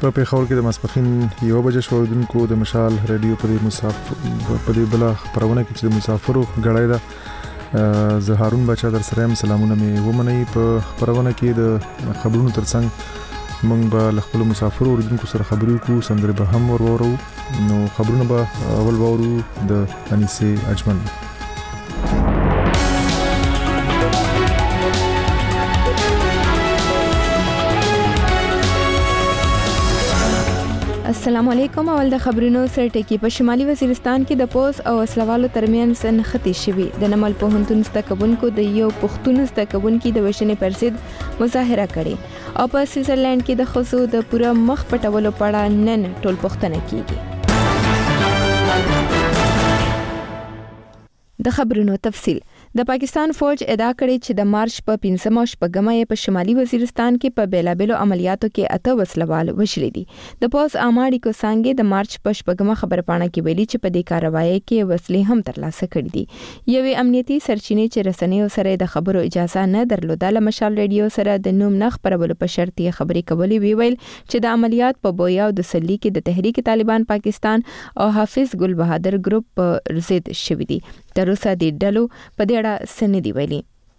په پیښور کې د ماسپخین 1 بجې شوودونکو د مشال رادیو په دې بل خبرونه کې چې د مسافرو غړای دا زه هارون بچا در سره هم سلامونه مې ومني. په خبرونه کې د خبرونو ترڅنګ موږ به خپل مسافرو اوریدونکو سره خبرې کوو، سندرې به هم ورورو. نو خبرونه به اول وورو د انیسه اجمل. السلام علیکم. اول د خبرونو سرټکی. په شمالي وزیرستان کې د پوس او اسلوالو ترمنځ نښتې شوي. د نمل پوهنتون زدهکوونکو د یو پښتون زدهکوونکي د وژنې پر ضد مظاهره کړې او په سویټزرلند کې د ښځو د پوره مخ پټولو په اړه نن ټول پوښتنه کیږي. د خبرونو تفصیل. د پاکستان فوج ادعا کړې چې د مارچ په 15 او 16 په شمالي وزیرستان کې په بیلابېلو عملیاتو کې 8 وسلوال وژل دي. د پوز اماړي کو څنګه د مارچ په 16 خبرپاڼه کې ویلي چې په دې کاروایی کې وسلې هم ترلاسه کړې دي. یوې امنیتي سرچینې چې رسنیو سره د خبرو اجازه نه درلوده له مشال رادیو سره د نوم نه خبرولو په شرط یې خبرې کولې ویل چې د عملیات په بویا او د سلی کې د تحریک طالبان پاکستان او حافظ ګل بهادر ګروپ په ضد شوي دي. تر اوسه د ډلو په دې اړه څه نه دي ویلي.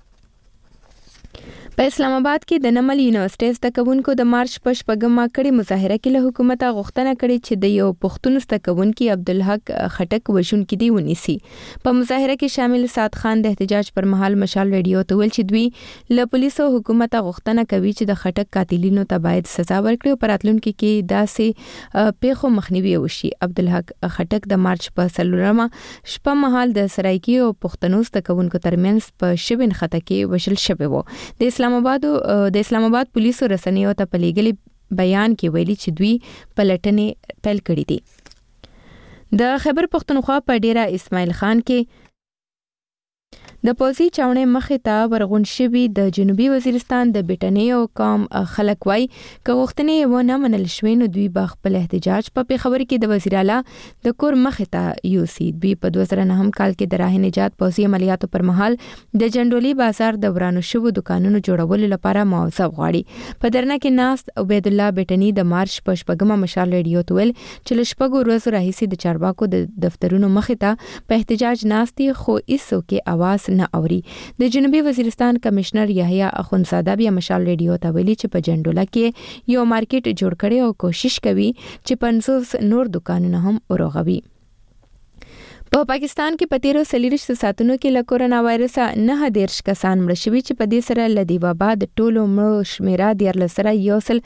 په اسلام آباد کې د نمل یونیورسيټي زدهکوونکو د مارچ په 16 کړي مظاهره کې له حکومت غوښتنه کړې چې د یو پښتون زدهکوونکي عبدالحق خټک وژونکي دی ونیسي. په مظاهره کې شامل سات خان د احتجاج پر مهال مشال رادیو ته ویل چې دوی له پولیسو حکومت غوښتنه کوي چې د خټک قاتلینو ته باید سزا ورکړي او په راتلونکي کې داسې پیښو مخنیوي وشي. عبدالحق خټک د مارچ په 4 شپه مهال د سرایکی او پښتنو زدهکوونکو ترمنځ په شبن خطه کې وژل شوی و. د اسلام آباد پولیسو رسنیو ته په لېږلي بیان کې ویلي چې دوی پلټنې پیل کړې دي. د خیبر پښتونخوا په ډیره اسماعیل خان کې د پوزي چاونې مخې ته ورغون شوي د جنوبي وزیرستان د بټنیو قوم خلک وای که غوښتنې و نه منل شوې نو دوی به خپل احتجاج په پیښور کې د وزیر اعلی د کور مخې ته یوسي. دوی په 2009 کال کې د راه نجات پوزي عملیاتو پر مهال د جندولي بازار د ورانو شوو دکانونو جوړولو لپاره معاوضه غواړي. په درنه کې ناست عبید الله بټنی د مارچ په 16 مشال رادیو ته ویل چې له شپږو ورځو راهیسې د چارواکو د دفترونو مخې ته په احتجاج ناستي خو هیڅ کې आवाज نه اوري. د جنوبي وزیرستان کمشنر یحیی اخونزاده بیا مشال رادیو ته ویلي چې په جندوله کې یو مارکیټ جوړ کړي او کوشش کوي چې 500 نور دکانونه هم ورغوي. په پاکستان کې په 13 ساعتونو کې له کورونا وایرس 19 کسان مړ شوي چې په دې سره له دې وبا د ټولو مړو شمیره 14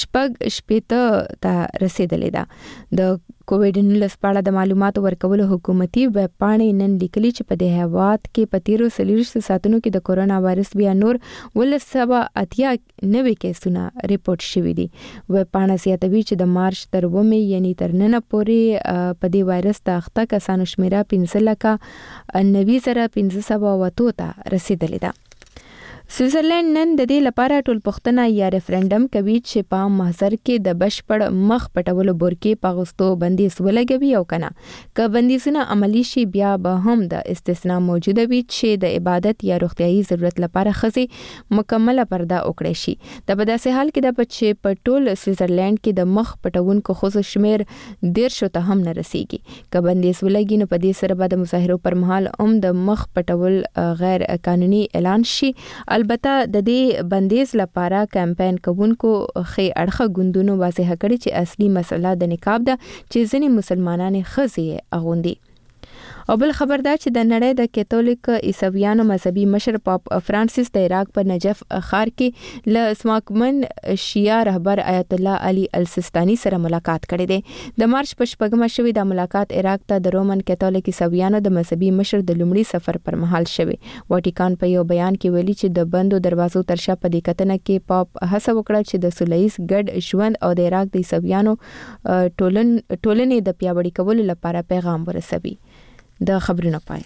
ته رسیدلې ده. د کووډ-19 په اړه د معلوماتو ورکولو حکومتي ویب پاڼې نن لیکلي چې په دې هیواد کې په 13 ساعتونو کې د کورونا وایرس بیا نور 189 کیسونه ریپورت شوي دي. ویب پاڼه زیاتوي چې د مارچ تر 9 یعنی تر نن پورې په دې وایرس ته اخته کسانو شمیره 15,90,500 ته رسیدلې ده. سویټزرلند نن د دې لپاره ټول پښتنه یا ریفرندم کوي چې په محضر کې د بشپړ مخ پټولو بورکې په غوستو بندیز ولګوي او کنه که بندیزونه عملی شي بیا به هم د استثناء موجوده وي چې د عبادت یا روغتیايي ضرورت لپاره خزي مکمله پرده وکړي شي. د بداسه حال کې د بچي په ټول سویټزرلند کې د مخ پټونکو خصوص شمیر 150 ته هم نه رسیږي. که بندیز ولګي نو په دې سره به د مظاهرو پر مهال د مخ پټول غیر قانوني اعلان شي. البته د دې بندیز لپاره کمپاین کوونکو خې اړخه ګوندونو واضح کړي چې اصلي مسله د نقاب ده چې ځینې مسلمانان خزي اغوندي. او بل خبر دا چې د نړۍ د کاتولیک عیسویانو مذهبي مشر پاپ فرانسیس د عراق په نجف ښار کې له اسماکمن شیعه رهبر آیت الله علي السیستاني سره ملاقات کړې ده. د مارچ په 16 شوی د ملاقات عراق ته د رومن کاتولیک عیسویانو د مذهبي مشر د لومړي سفر پر مهال شوی. واتیکان په یو بیان کې ویلي چې د بندو دروازو ترشا په دې کتنه کې پاپ هڅه وکړه چې د سولهییز ګډ ژوند او د عراق د عیسویانو ټولنې د پیاوړي کولو لپاره پیغام ورسوي. د خبرونو پای.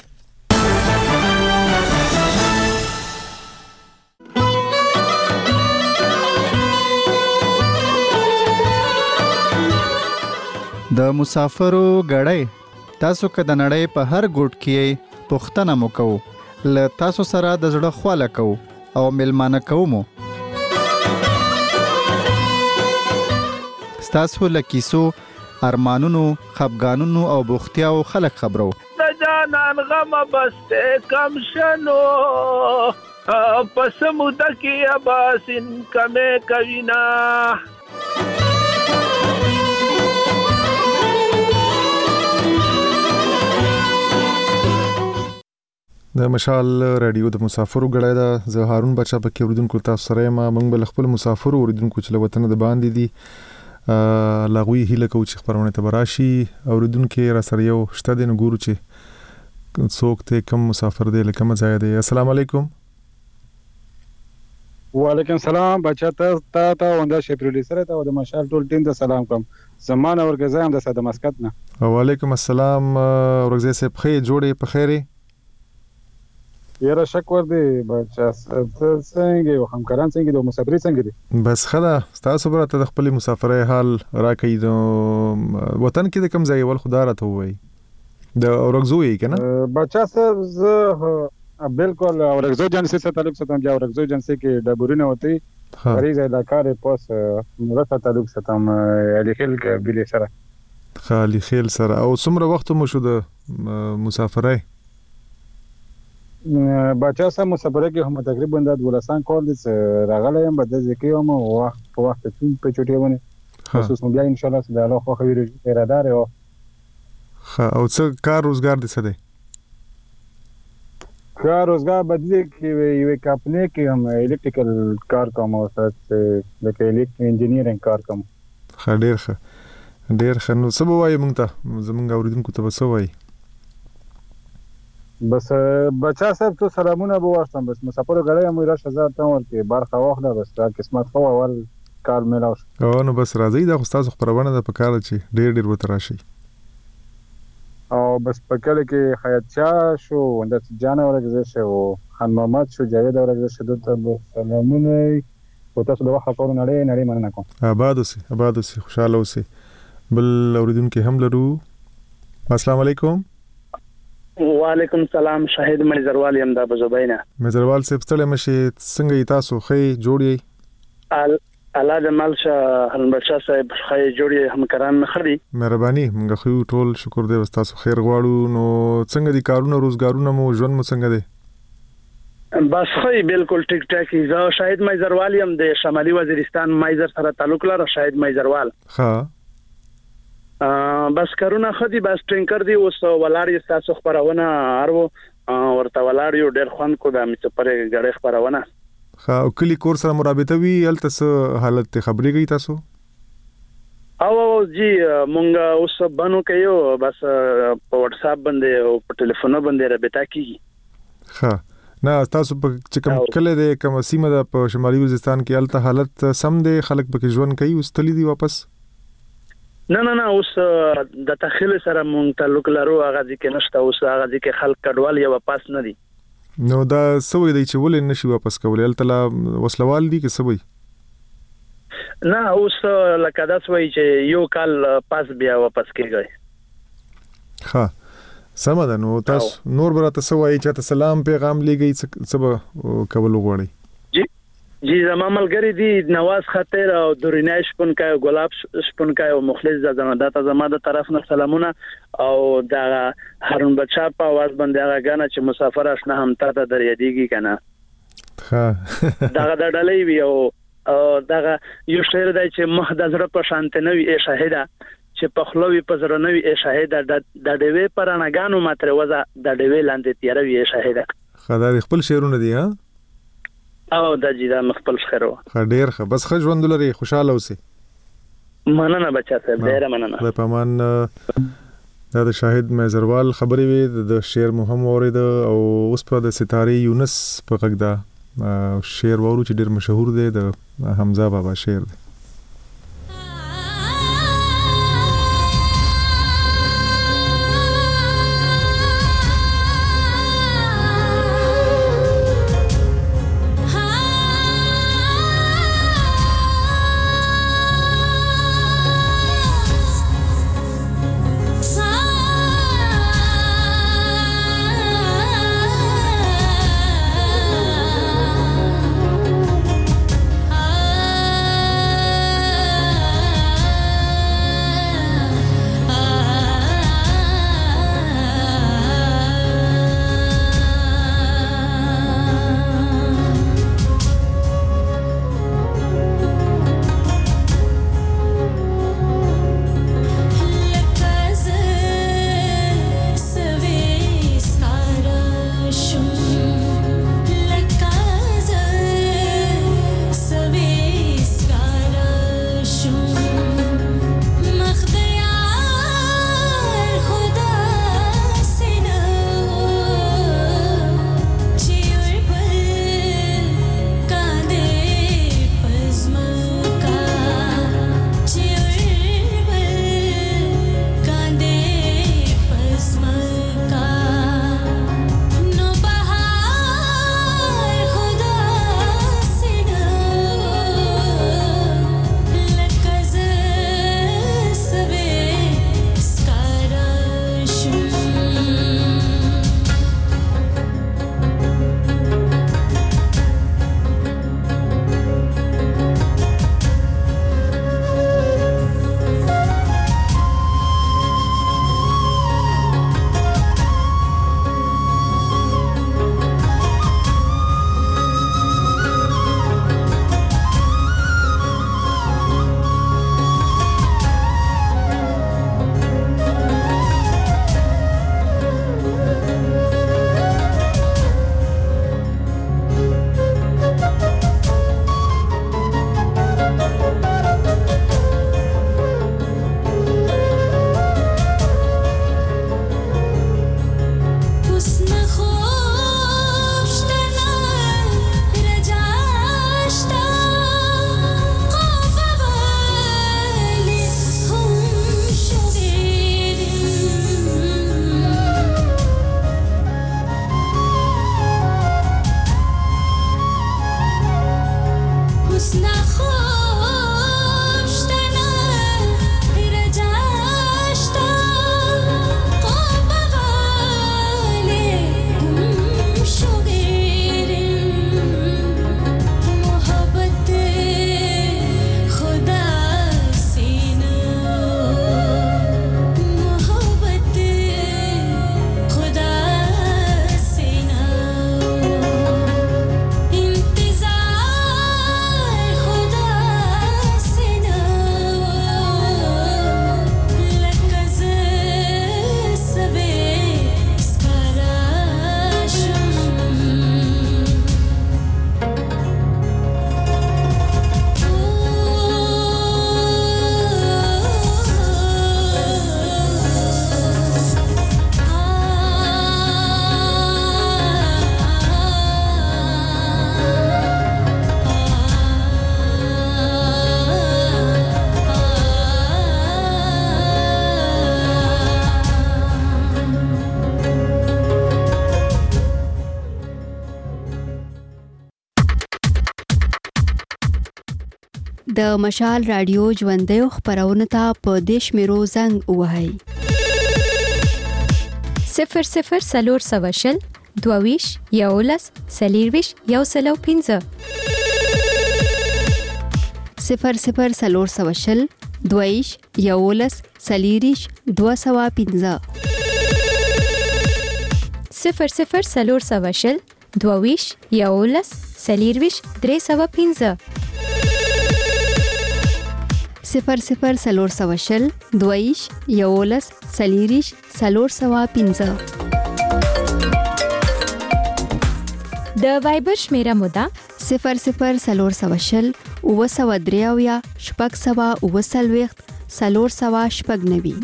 د مسافرو غړی تاسو که د نړۍ په هر ګوټ کې پوښتنه مو کوو له تاسو سره د زړه خواله کوو او ملمانه کوو مو ستاسو له کیسو، ارمانونو، خفګانونو او بوختیاو خلک خبرو. د جانان غم بسته کم شنو پس موده کې اباسین کمه کوینا. د مشال رادیو د مسافرو غړای دا زه هارون بچا پکې اوریدونکو تاسو سره ما موږ بل خپل مسافرو اوریدونکو چې له وطن د باندې دي لاغوي هله کو چې خبرونه ته براشي اوریدونکو را سره یو شته د نګورو چې څوک ته کم مسافر دی لکه مزای دی. السلام علیکم. وعلیکم السلام بچا ته ونده شپرلی سره ته د مشال ټول ټیم ته سلام کوم. زمانه ورګزایم د ساده مسکت نه. وعلیکم السلام ورګزې سه په جوړې په خیره. یاره شکر دی بچا څنګه یو همکاران څنګه د مسافرۍ څنګه دي؟ بس خدا تاسو برته د خپل مسافرۍ حال راکې د وطن کې د کم ځای ول خدا راته وای د اورګزو یې کنه بچا سر زه بالکل اورګزو جنسي سره تعلق ساتم یا اورګزو جنسي کې ډبورینه وتی غریز علاقې پوس مرته تعلق ساتم علي خیل بلی سره خالي خیل سره. او څومره وخت مو شو د مسافرۍ؟ بچا سم مسافرۍ کې هم تقریبا د 12 کال دي راغلی یم بده ځکه یم وخت په وخت په چټي ونه خصوص مو بیا ان شاء الله د الله خو خوي اراده او څه کار روزګار دي څه دی؟ کار روزګار بدلی کې یو کمپنی کې هم الکتریکل کار کوم او لکه الکتریک انجینیرینګ کار کوم. ډیر ښه نو څه وایي مونږ ته زمونږ اوریدونکو ته څه وایي؟ بس بچا صاحب تو سلامونه به واستم بس مسافر غړې مې راشه زه ته ورته برخه واخله بس قسمت خو اول کار ملاو شو. نو بس راځي دا استاد خبرونه د پکاله چې ډیر وته راشي او بس پکاله کې حیات شاه شو د جان اورګزه شو خان محمد شو جاوید اورګزه شو ته سلامونه او تاسو د وخت په نړۍ مننه کوم. آباد اوسې خوشاله اوسې. بل اوریدونکو هم لرو. السلام علیکم. وعلیکم السلام. شاهد مزروال یم د بزوبینا. مزروال صاحب ستړي مشي څنګه تاسو خې جوړی؟ الله د مالشه هن بچا صاحب خې جوړی همکاران خري. مهرباني موږ خو ټول شکر دی تاسو خیر غواړو. نو څنګه دي کارونه روزګارونه مو ژوند مو څنګه دی؟ بس خې بالکل ټیک ټاک. زه شاهد مزروال یم د شمالي وزیرستان مایزر سره تعلق لرم. شاهد مزروال ها بس کارونه خدي بس ټینکر دی اوس ولاري تاسو خبرونه ارو ورته ولاري ډېر خوان کو د مڅ پرې غړې خبرونه ها او کلی کور سره مرابطه وی الته حالت خبري گئی تاسو او جی مونږ اوس بنو کيو بس په واتس اپ باندې او په ټلیفون باندې رابطه کیږي. ها نه تاسو په چکم کله د کوم سیمه د په شمالي وزیرستان کې الته حالت سم دی خلک پکې ژوند کوي اوس تللی دی واپس؟ نه اوس د تخیل سره مونږ تعلق لرو هغه ځکه نشته اوس هغه ځکه خلک کډوال یا واپس نه دي. نو دا سوي دی چې ولې نشي واپس کولای الته وسلوال دي کې سوي؟ نه اوس لکه دا سوي چې یو کال پاس بیا واپس کیږي. ها سم ده. نو تاسو نور برته سوي چې ته سلام پیغام لګي څه کول غواړي؟ جی زما ملګری دی نواز خاطر او دورینای شپونکای ګلاب شپونکای او مخلص زماده زما د طرف نه سلامونه او دا هارون بچا په आवाज باندې هغه غاڼه چې مسافر آشنا هم تا ته درېدیږي کنه ها دا ډلې وی او دا یو شعر دی چې مخ د زړه په شانت نه وي شاهده چې په خلوی په زړه نه وي شاهده د ډېوې پرانګانو ماتره وځه د ډېوې لاندې تیر وي شاهده. خدای خپل شعرونه دي ها او د جیدا مخبل خیرو ډیر ښه. بس ښه ژوند لري خوشاله اوسې. مننه بچا صاحب ډیر مننه. په پامان دا د شاهد مزروال خبرې وي د شعر مهم اورید او اوس په د ستاره یونس په غږ دا شعر وورو چې ډیر مشهور دی د حمزه بابا شعر دی. د مشال رادیو ژوندۍ خبرونه ته په دیش میرو زنګ وهاي 00 22 یولس سلیرویش یو سلو 15 00 22 یولس سلیریش 215 00 22 یولس سلیرویش 315 00 22 یولس سلیریش 315 د وایبر شمیره مودا 00 وسودریاویا شپږ سوا وسلويخت سلور سوا شپږ نوي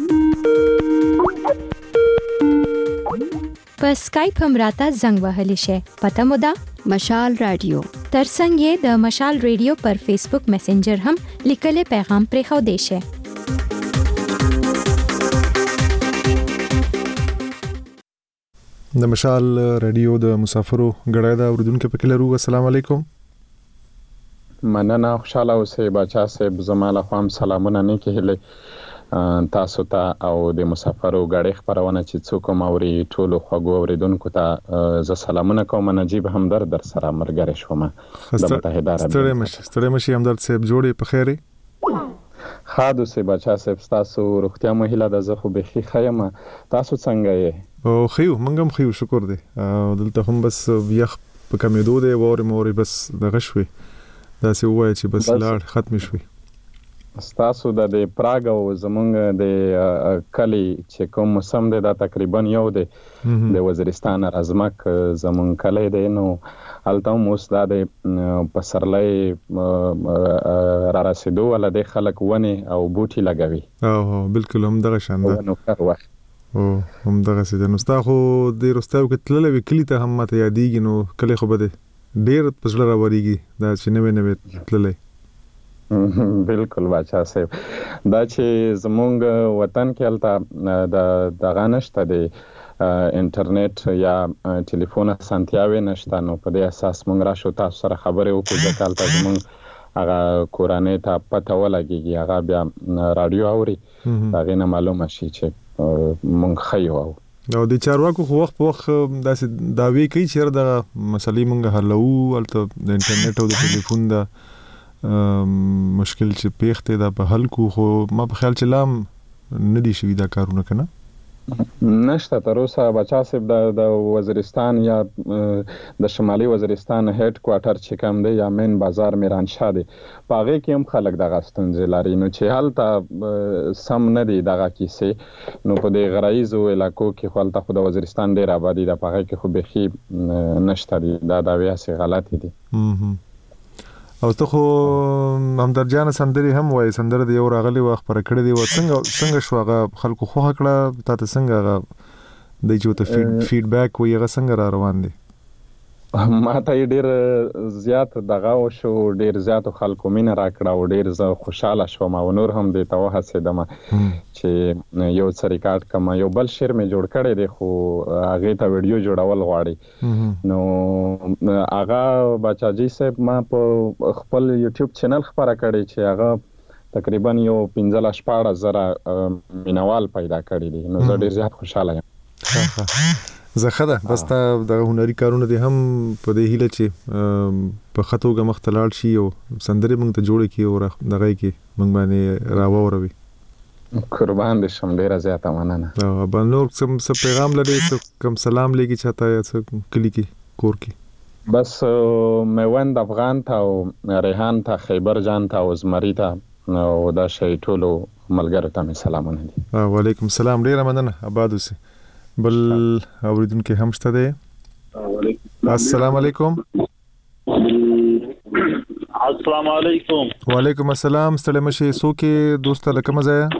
په سکایپ هم راته زنګ وهلی شي پته مودا مشال رادیو ترڅنګ یې د مشال رادیو پر فیسبوک میسنجر هم لیکل پیغام پرې خو دی شي د مشال رادیو د مسافرو غړای دا اوردونکو په کلرو السلام علیکم مننه خوشاله اوسئ بچا صاحب زماله خام سلامونه نه کېله تاسو ته او د مسافرو غړي خبرونه چې څوک موري ټولو خواږو اوریدونکو ته ز سلامونه کوم نجيب همدرد در سره مرګره شوم د متحده عرب ستړي مشي همدرد صاحب جوړي په خیره خادو سه بچا صاحب تاسو روغتیا مهله د زخه بخي خیمه تاسو څنګه یې او خيو منګم خيو شکر دی دلته هم بس یخ په کمیدو دی ووري بس د غشوي دا سی وای چې بس لاړ ختم شوي تاسو د پراګ او زمونږ د کلی چې کوم موسم دی دا تقریبا یو دی د وزیرستان ازمک زمون کلی دی نو الته موس دا د پسرلې را رسیدو ول د خلک ونه او بوټي لګوي او بالکل هم دغه شان ده نو کار وخت او هم دغه سي نو تاسو د روستاو کې تللې کلی ته هم ماته یادېږي نو کلی خو بده ډیر پسړه راوړيږي دا چې نوې تللې بالکل بچا صاحب دا چې زمونږ وطن کې الته د غانشته دی انټرنیټ یا ټلیفون سنتیاوي نشته نو په دې اساس مونږ راشو تاسو سره خبرې وکړو چې کالته زمونږ هغه کورانه ته پته ولګي هغه بیا رادیو اوري هغه نه معلومه شي چې مونږ خيو او د چارواکو خو وخت په وخت داسې داوی کوي چې د مسلې مونږ حلو الته د انټرنیټ او د ټلیفون د مشکل چې پیښته دا په حل کو خو ما په خیال چې لام ندي شوی دا کارونه کنه نشته تر اوسه بچا صاحب د وزیرستان یا د شمالي وزیرستان هډ کوارټر چې کوم دی یا مین بازار میرانشاه دی پاغه کې هم خلک د غستونځ لري نو چې حالت سم نه دی دغه کیسه نو په دې غرایزو علاقو کې خپل ته د وزیرستان ډیر آبادی د پاغه کې خو بخي نشته دی دا ویاسي غلط دي او ته خو همدرد جان سندري هم وای سندره دی یو راغلی وخت پر کړی دی و څنګه شوغه خلکو خو کړه ته څنګه د جو ته فیډبیک وي هغه څنګه را روان دي ما ته ډیر زیات دغه او شو ډیر زیات خلکو مين را کړه او ډیر زه خوشاله شوم او نور هم د توه حسیدم چې یو څه ریکارډ کما یو بل شعر می جوړ کړی دی خو هغه ته ویډیو جوړول غواړي نو هغه بچاجي صاحب ما په خپل یوټیوب چینل خبره کړی چې هغه تقریبا یو 15-14 مینوال پیدا کړی دي نو زه ډیر زیات خوشاله یم زخه ده بس تا د هنري کارونه دي هم په دې هیله چې په خطوګه مختلال شي او سندري موږ ته جوړ کی او دغه کی موږ باندې راووروي قربان دي شم ډیره زیاته مننه او بنور څه پیغام لري کوم سلام لګي چاته یا څه کلی کی کور کی بس میوند افغان ته او ریحان ته خیبر جان ته او زمری ته او دا شی ټولو ملګرو ته سلامونه دي وعلیکم السلام ډیره مننه آباد اوسئ بل اوریدونکو هم شته دی السلام علیکم السلام علیکم وعلیکم السلام ستړي مشه سوکه دوست لکه مزه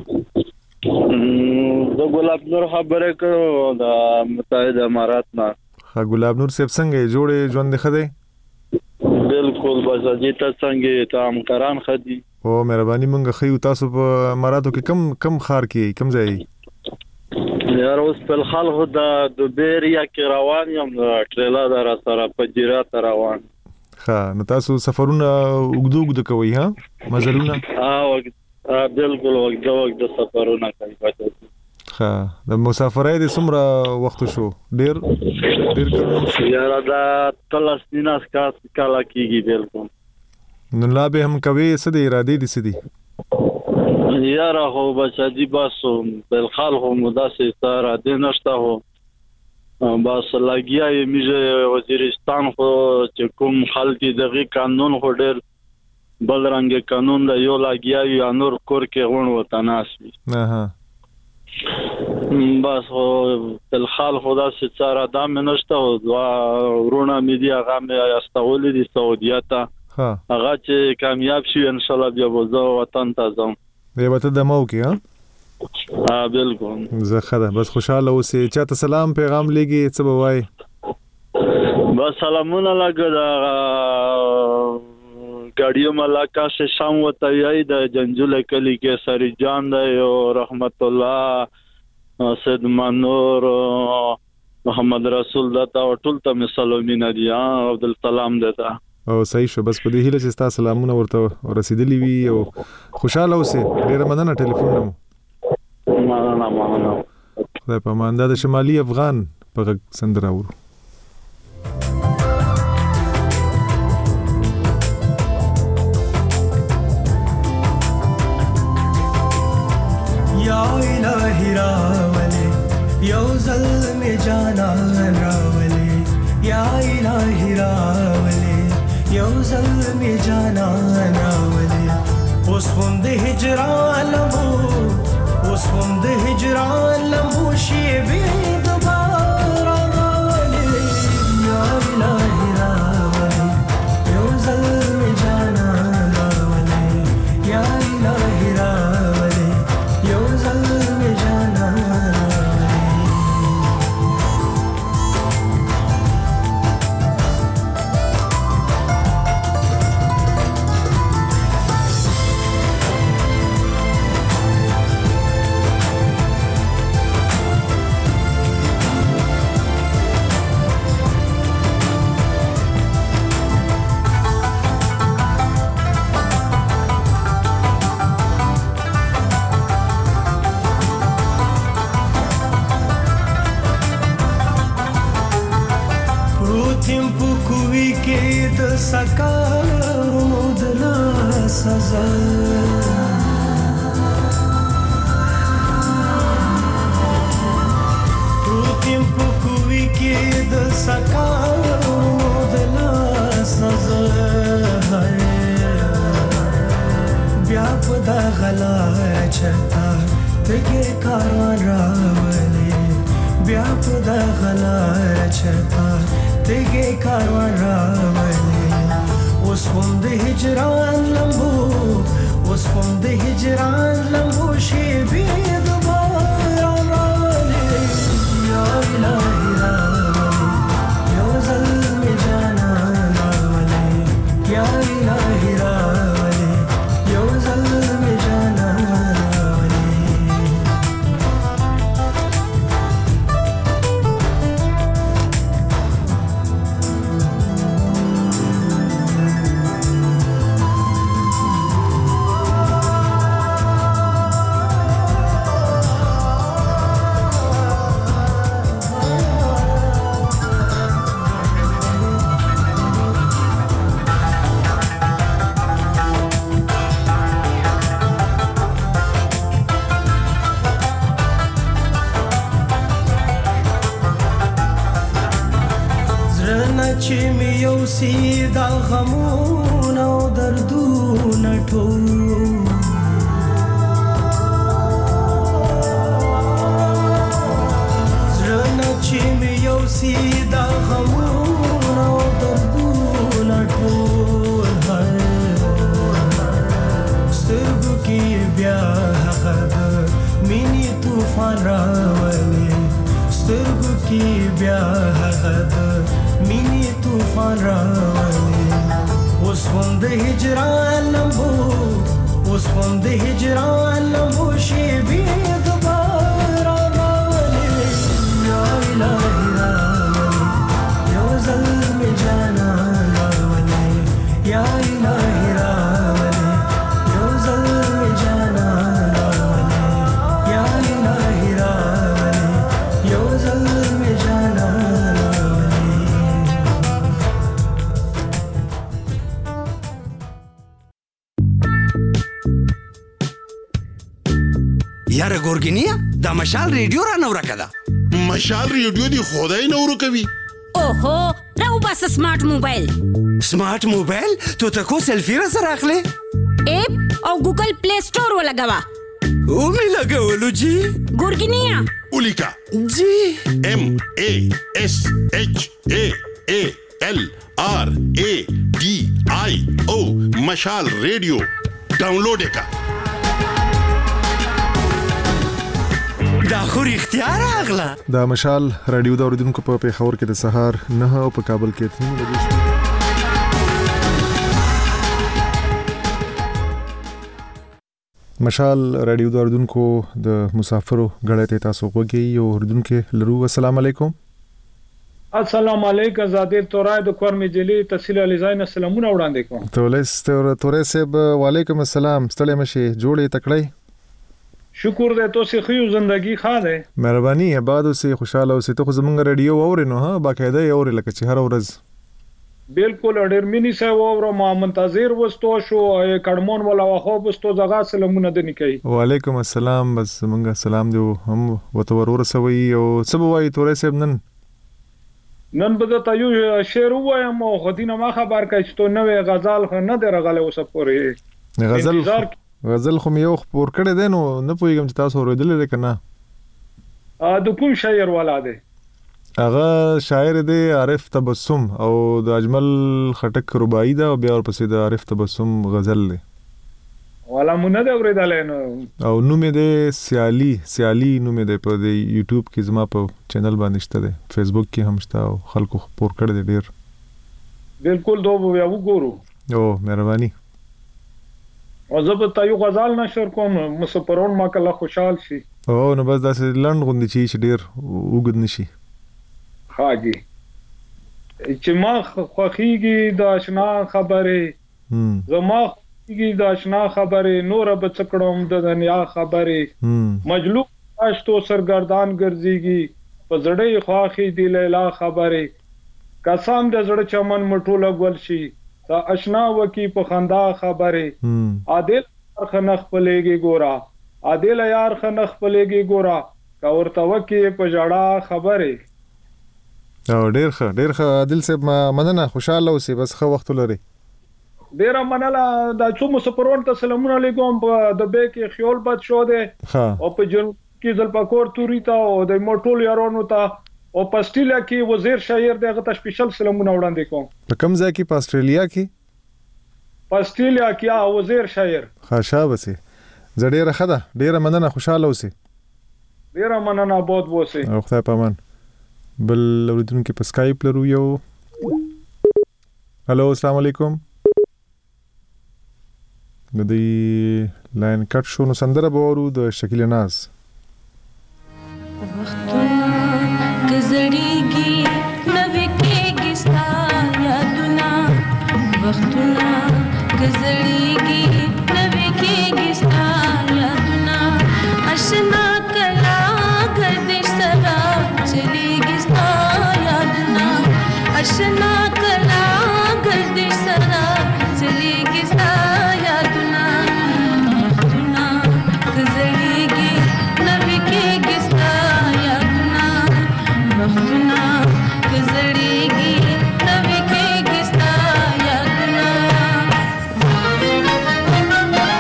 زه ګلاب نور خبره کوم د متحده امارات نه ګلاب نور صاحب څنګه جوړې ژوند خده بالکل بس اجیته څنګه ته همکاران خدي او مهرباني مونږ خيو تاسو په اماراتو کې کم خار کې کم ځای یار اوس په خلکو د دوبریا کې روان یم ټریلا در سره په جیرات روان ها نو تاسو سفرونه وګدو کوي ها مزلونه بالکل وګد سفرونه کوي. ها د مسافرۍ د څومره وخت شو؟ ډیر کړو شو یاره دا 3 سنین کاله کیږي. بالکل نو لا به هم کوي څه د ارادې دي سدي یاره خو بچا دی باسو بل خال خو مداسه ستاره د نشته هو بس لګیا یې میږي وزیرستان خو چې کوم خلک دغه قانون خو ډېر بل رنګ قانون د یو لګیا یو نور کور کې غون وطناسي بس هو بل خال خدا سے څاره دا منشته او ورونه میډیا هغه مې استولې دي سعودیه ته هغه چې کامیاب شي ان شاء الله بیا وځو وطن ته ځم. به وته دمو کې ها بالکل زه خدا بس خوشاله اوسې. چاته سلام پیغام لګي څه بوای؟ بس سلامونه لګا دا ګاډیو ملاقه سے شام وته یی د جنجول کلی کې سری جان دی او رحمت الله سید منور محمد رسول دتا او ټول ته سلامونه دي عبد السلام دتا او صحیح شو. بس په دې هیله چې تاسو سلامونه ورته رسیدلی وي او خوشاله اوسې. ډیره مننه ټلیفون نمو معنا خدای په امان. دا د شمالي افغان په سندره ورو. یا الہی راولے یو ظلم جانان راولے یا الہی راولے یو ظلم جانان راولے اوس هم د هجران لمبو اوس هم د هجران لمبو شي به دوباره راولې یا الہی راولې یو ظلم جانان راولې یا الہی راولې یو ظلم جانان سکارو دلا سزا روتیم پکوی کې د سکارو دلا سزا بیا په دا غلا چرتا تګه کاروان راولې بیا په دا غلا چرتا تګه کاروان راولې اوس هم د هجران لمبو اوس هم د هجران لمبو شي به دوباره راولې یا الہی راولې یو ظلم جانان راولې یا الہی راولې یو ظلم جانان چې مې یو سیدا غمونه او دردونه ټول زړه نه چې مې یو سیدا غمونه او دردونه ټول سترګو کې بیا هغه د مینې طوفان راولي سترګو کې بیا هغه د مینی طوفان راولې اوس هم د هجران لمبو اوس هم د هجران لمبو شي به دوباره راولې یا الہی راولې یو ظلم جانان راولې ګوره ګورګینیا دا مشال ریډیو را نو راکړه مشال ریډیو دی خدای نو ورکوي اوهو راو بس سمارټ موبایل تو تکو سیلفی را سره اخلي اپ او ګوګل پلی سٹور ولګوا او می لګولو جی ګورګینیا ولیکا جی MASHALRADIO مشال ریډیو ډاونلوډ کا دا خو اختیار اغلا دا مشال رادیو د اوریدونکو په پیښور کې د سهار 9 او په کابل کې 3 بجې مشال رادیو د اوریدونکو د مسافرو غړې ته تاسو وګورئ او اوریدونکو لرو السلام علیکم السلام علیکم زادیر تورای د کور مجلی تحصیل علی زین السلامونه وړاندې کوم تورې صاحب وعلیکم السلام ستړي مشي جوړې تکړه شکر دې تاسو خو ژوندۍ ښه ده مهرباني آباد اوسې خوشاله اوسې ته خو زمونږ رادیو اورینو ها باقاعده اورې لکه چې هر ورځ بالکل ډېر مینی سه او ما منتظر وستو شو کډمون ولا خو بستو زغا سلامونه دني کوي وعلیکم السلام بس زمونږ سلام دی هم وته ورور سوي او سبوي تورې صاحب نن به ته یو شعر وایم او خدینه ما خبر کړ چې تو نوې غزل خو نه درغله اوسه پورې غزل خو یو خبر کړی دی نو نه پوهیږم چې تاسو اورېدلې ده کنه د کوم شاعر والا دی هغه شاعر دی عارف تبسم او د اجمل خټک رباعي ده او بیا ورپسې د عارف تبسم غزل دی والا مونږ نه اورېدل نو او نوم یې سیالي نوم یې په یوټیوب کې زما په چینل باندې شته دی فیسبوک کې هم شته او خلکو خبر کړی دی ډیر بالکل دوه بیا وګورو او مهرباني او زه به تاسو غزل نشر کوم مسپرون ما کله خوشحال شي او نو بس داسې لند غوندي چې ډیر وګد نشي خاجي چې ما خوخيږي د آشنا خبره زما خوخيږي د آشنا خبره نور به څکړم د دنیا خبره مجلوب اشتو سرګردان ګرځيږي په زړې خواخي دی لیلا خبره قسم د زړه چمن مټوله ګل شي دا آشنا وکی په خندا خبره عادل خنخ پليږي ګورا عادل یار خنخ پليږي ګورا کا ورته وکی په جړه خبره او ډیر ښه عادل صاحب مننه خوشاله اوسې بس ښه وخت لري ډیر مننه دا څو مسپرون ته سلام علیکم د به کې خیال بد شو ده او په جن کې ځلپکور توري تا او د موټول یارونو ته او په استرالیا کې وزیر شاعر دغه ته سپیشل سلامونه وړاندې کوم په کوم ځای کې په استرالیا کې په استرالیا کې وزیر شاعر خاشابه سي زړه خده ډیره مننه خوشاله اوسې ډیره مننه بود ووسې او خدای پامان بل اوریدونکو په سکایپ لرو یو هالو السلام علیکم د دې لاین کټ شو نو سندره بورو د شکیل ناز گزړیږي نوې کېږي ستا یادونه وختونه گزړیږي نوې کېږي ستا یادونه آشنا کلا گردش سره چلیږي ستا یادونه آشنا کلا گردش سره چلیږي ستا یادونه وختونه گزړیږي نوې کېږي ستا وختونه گزړیږي نوې کېږي ستا یادونه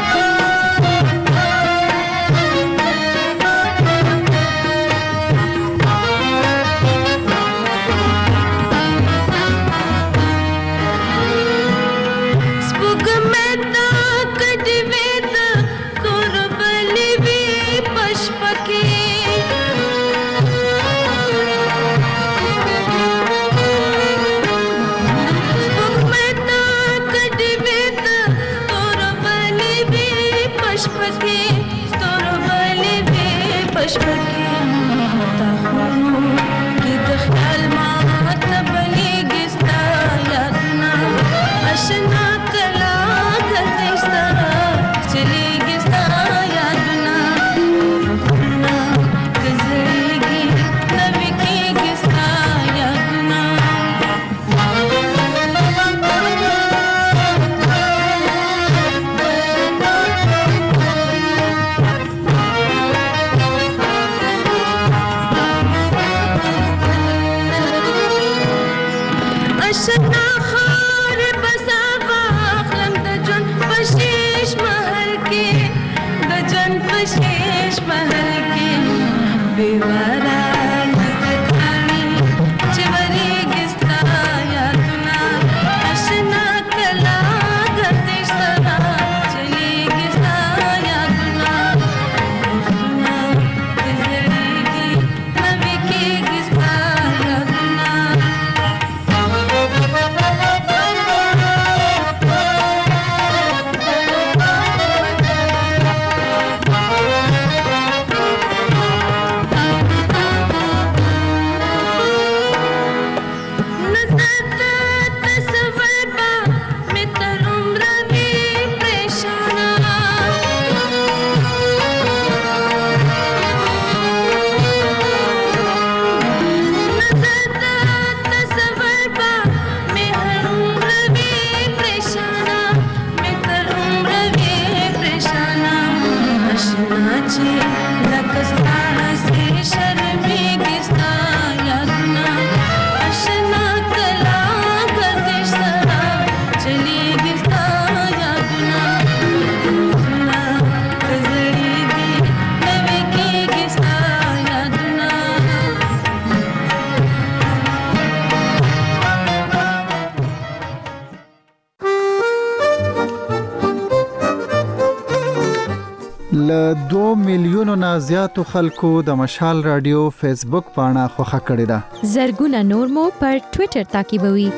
ل 2 میلیونو نه زیاتو خلکو د مشال رادیو فیسبوک پاڼه خوښه کړې ده. زرګونه نور مو پر ټوئیټر تعقیبوي.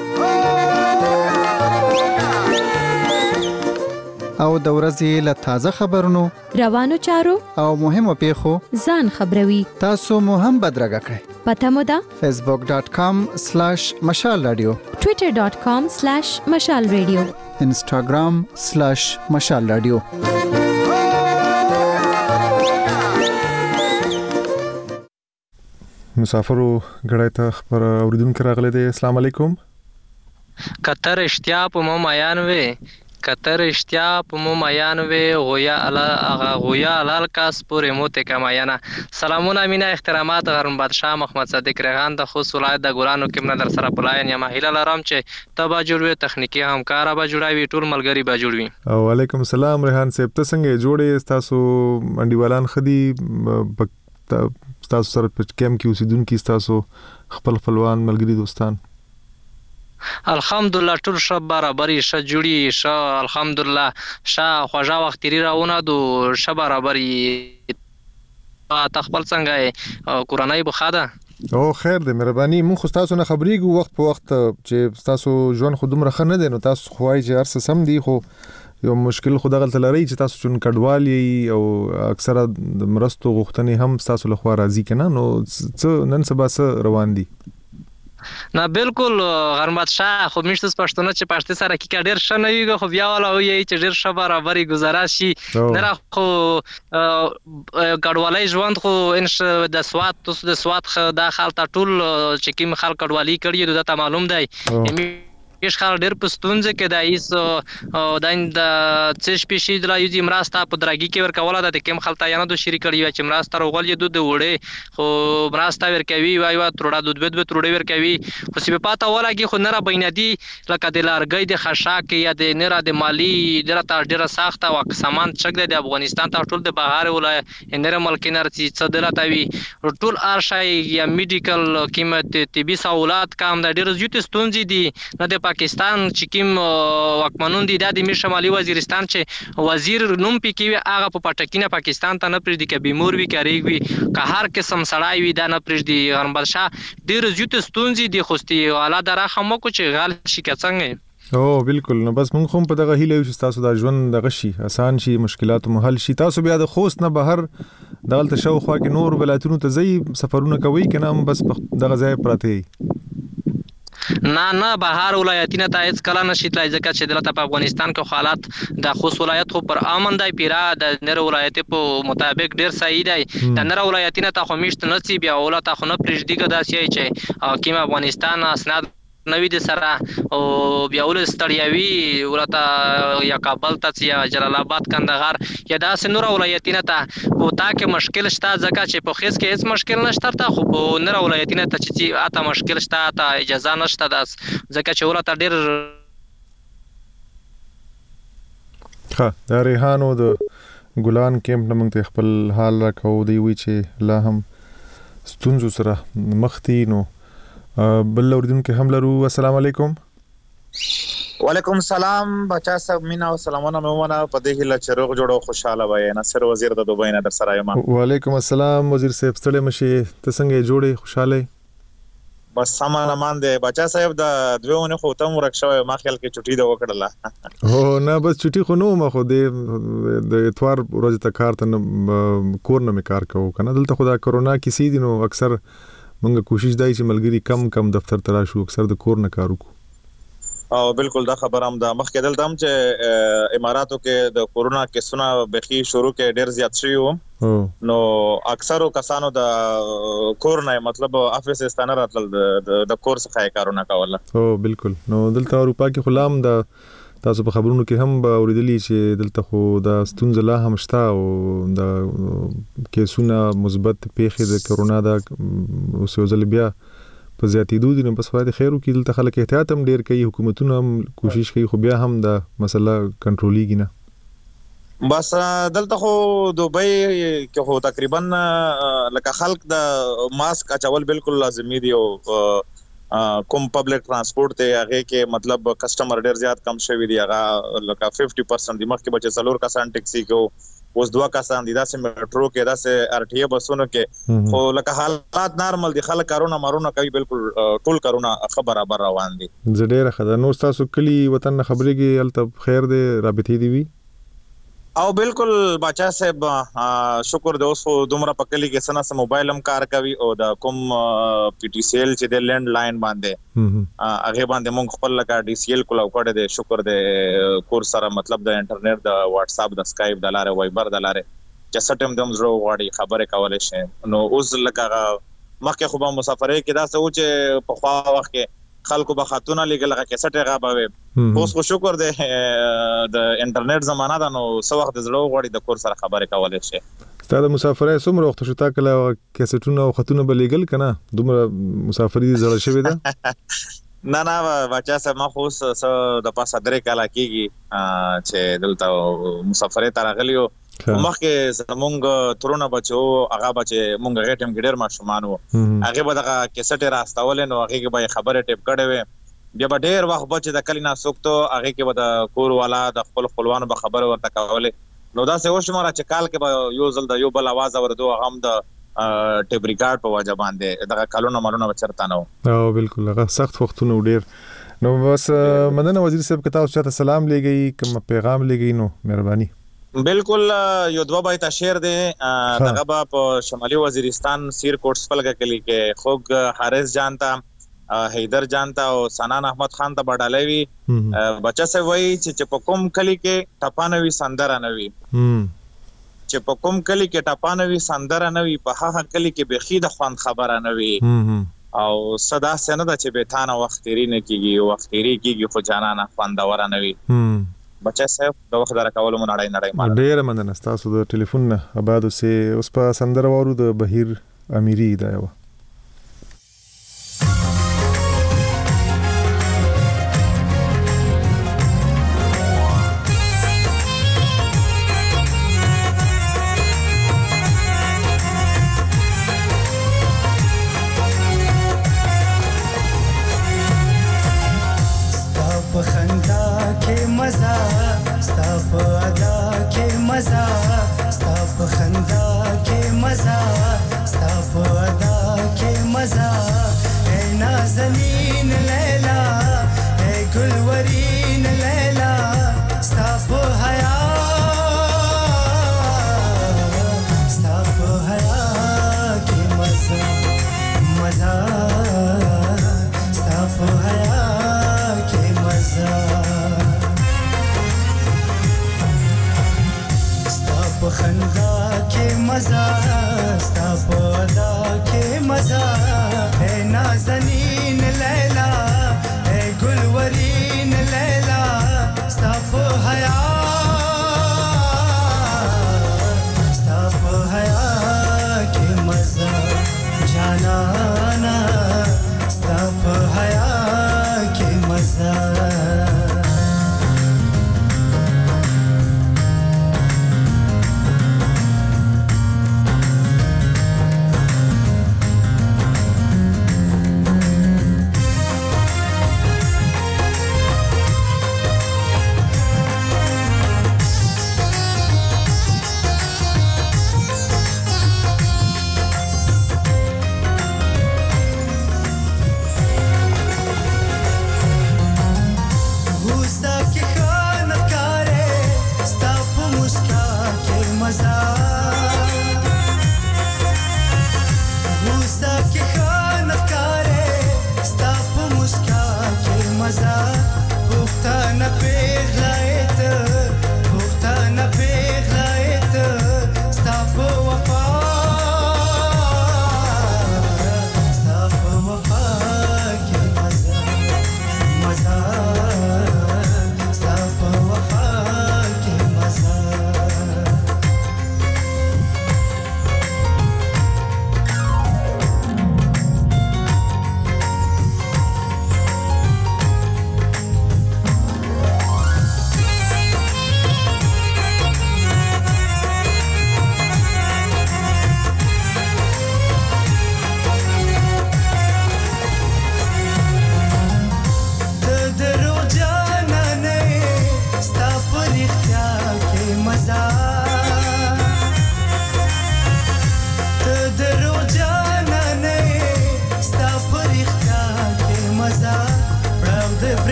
او د ورځې له تازه خبرونو، روانو چارو او مهمو پیښو ځان خبروي. تاسو مو هم بدرګه کړئ. پته مو ده facebook.com/مشال رادیو، twitter.com/مشال رادیو، instagram/مشال رادیو. مسافرو غړای ته خبر اوریدونکو راغله دي. السلام علیکم. کتر اشتیا په مو میانوي کتر اشتیا په مو میانوي غویا علال کاس پورې موته کمایانا. سلامونه مینا احترامات غرم بادشاہ محمد صادق ریحان د خوست ولایت د ګورانو کې من در سره پلاین یا ماهیله لرم چې تبا جوړوي تخنیکی همکار به جوړوي ټول ملګری به جوړوي. وعلیکم السلام ریحان صاحب، ته څنګه جوړې؟ تاسو منډیوالان خدي تاسو سره په کیم کې اوسیدونکو تاسو خپلوان ملګری دوستان؟ الحمدلله ټول ښه برابرې ښه جوړي ښه الحمدلله ښه خوږه وخت تیری راونه دو ښه برابرې. تخپل څنګه کورنۍ بخاده؟ او خیر دې مهرباني. مونږ خو تاسو نه خبرېږو وخت په وخت چې تاسو ژوند خو دومره ښه نه دی، نو تاسو خوای چې هر څه سم دي، خو یو مشکل خو دغلته لري چې تاسو چون کډوالي او اکثره د مرستو غوښتنې هم تاسو له خوا راځي کنه، نو نن سبا څه روان دي؟ نه بالکل غرمت شاه خو مشتس پښتون چې پښتو سره کې ډېر ښه نه وي، خو بیا ولا وي چې ډېر ښه برابرې گزاره شي. نه خو کډوالۍ ژوند خو انش د سواد د خالته ټول چې کوم خلک کډوالي کړي د ته معلوم دی. هیڅ خال ډېر پستونځ کې د ایس د څه شپې د یوزي مراسته په درګي کې ورکوله د کوم خلک یا نه د شریک کړي چې مراسته روغل یو د وړې خو مراسته ورکوي وای تروړه د دوه تروړې ورکوي خو سی په پاته ولګي خو نه را بینادي لکه د لارګي د خشاک یا د نه را د مالی درته ډیره سخته او سامان چک د افغانستان ته ټول د بهار ولایت انره ملکینر چې صدرات وي ټول ارشای یا میډیکل قیمت طبي سہولت کام د ډیره زیات ستونزې دي. نه د پاکستان چې کوم واکمنون دي د شمالي وزیرستان چې وزیر نوم پکې هغه په پټکینه پاکستان ته نه پریږدي کې بیمور وي کاریږي که هر قسم سړای وي دا نه پریږدي. غرمبادشاه ډیر زیات ستونزې دي خوستي اعلی درخه مو کو چې غال شي څنګه. او بالکل، نو بس مونږ هم په دغه هیله یو چې تاسو د ژوند دغه شي آسان شي، مشکلات مو حل شي. تاسو بیا د خوست نه بهر دغلت شاوخوا کې نور ولایتونو ته ځي سفرونه کوي کنه هم بس دغه ځای پراته؟ نه بهار ولایتینه ته هیڅ کله نشي تلای ځکه چې دلته په افغانستان کې حالات د خوست ولایت خو پر امن دی پیرا د نر ولایت په مطابق ډیر صحیح دی. د نر ولایتینه ته خو میشت نصیب بیا ولایت خو نه پرېږدي کدا چې کیم افغانستان اسناد نوی د سره او بیا ول ستړیاوي ولته یا کابل ته یا جلال آباد کندهار یا داسې نور ولایتینه ته او تا کې مشکل شته ځکه چې په خیس کې هیڅ مشکل نشته خو په نور ولایتینه ته چې اته مشکل شته ته اجازه نشته داس ځکه چې ولته ډیر ها د ریحانو د ګلان کیمپ نمنګ ته خپل حال راکو دی وی چې لا هم ستونزو سره مختی نو بل اوردونکو هم لرو. السلام علیکم. وعلیکم السلام بچا صاحب مینا او سلامونه مېمونه په دې هله چروغ جوړو خوشاله وای نصر وزیر د دوبۍ نه در سره یم. وعلیکم السلام وزیر صاحب ستړي مشي ته څنګه جوړې خوشاله؟ بس سامان مان دې بچا صاحب د دوونه خو تم ورکښوي ما خیال کې چټي د وکړله. هو نه بس چټي خو نو ما خو د اتوار ورځ ته کار ته کور نه کار کوو کنه دلته خدا کرونا کې سي دي نو اکثر مونږه کوشش دای چې ملګری کم دفتر ته راشو اکثر د کور نه کار وکړو. او بالکل دا خبر هم دا مخکې دلته هم چې اماراتو کې د کورونا کیسونه بخي شروع کې ډیر زیات شوی وو نو اکثرو کسانو د کورونه مطلب افیس استانه راتل د کورس خای کارونه کوله. او بالکل نو دلته اروپا کې غلام د تاسو په خبرونو کې هم اوریدلی چې دلته خو د ستونزه لا هم شته او د کیسونه مثبت پیښې د کرونا د اوسوزل بیا په زیاتېدو دي نو بس فائدې خیرو کې دلته خلک احتیاط هم ډیر کوي، حکومتونه هم کوشش کوي خو بیا هم د مسله کنټرولېږي نه. بس دلته خو دوبۍ کې خو تقریبا لکه خلک د ماسک اچول بالکل لازمي دی او کوم پبلک ترانسپورت ته هغه کې مطلب کسٹمر ډیر زیات کم شوی دی هغه لکه 50% دی مخکې بچ 4% ټیکسي کو اوس 2 کسان دي داسې میټرو کې داسې ارټي بسونو کې خو لکه حالات نارمل دي خلک کارونه مارونه کوي بالکل ټول کارونه برابر روان دي زړه راخه نو تاسو کلی وطن خبرېږي الته خیر دې رابطې دی وی او بالکل بچا صاحب شکر د اوس دومره پکلی کې سنا سم موبایل هم کار کوي او د کوم پی ټی سی ایل چې د لینډ لاین باندې هغه باندې مونږ خپل لکه ډي سی ایل کولاو کړه د شکر د کور سره مطلب د انټرنیټ د واتس اپ د اسکایپ د لارې وایبر د لارې چې سټم دم زړه غواړي خبره کولای شي نو اوس لکه مخکې خو به مسافرې کې دا څه و چې په خوا وخت کې خلکو به خاتونه لګل کې سټه غابوي اوس خو شکر د انټرنیټ زمانہ دا نو څو وخت زړه غواړي د کور سره خبره کولای شي ستاسو مسافرې څومره وخت شو تا کله کیسټونه او خاتونه به لګل کنه دومره مسافرې زړه شوی ده نه بچا سم خو د پاسه درې کاله کېږي چې دلته مسافرې ترغلیو مخکې زمونږ ترونه بچو هغه بچي مونږ غټم ګډر ماشومان وو هغه به دغه کیسټ راستول نو هغه کې به خبره ټیپ کړي وي بیا به ډېر وخت بچ د کلینا سوکتو هغه کې به د کور والا د خپل خپلوانو به خبره ورته کولې نو دا څه وشمره چې کال کې به یو ځل د یو بل आवाज اوردو هم د ټیپ ریکارډ په وجه باندې دغه کلونه مرونه چرته نه او بالکل هغه سخت وختونه ډېر نو بس مدنه وزیر صاحب کته او چاته سلام لګي کوم پیغام لګي نو مهرباني بالکل یو 2 بایته شعر دی دغه په شمالي وزیرستان سیر کوټ سپلګه کلی کې خوګ حارث جانتا حیدر جانتا او سنان احمد خان ته بډالوي بچا سه وای چې په کوم کلی کې ټپانوي سندره نوي چې په کوم کلی کې ټپانوي سندره نوي په هغه کلی کې بخي د خوان خبره نوي او صدا سند چې به تانه وخت تیری نه کیږي وخت تیری کیږي خو جانانه خواندور نوي بچا صاحب د وخت درکول مو نړۍ مال ډېر مننه تاسو د ټلیفون نه آبادو سه اوس په سندره وورو د بهیر امیری دا یو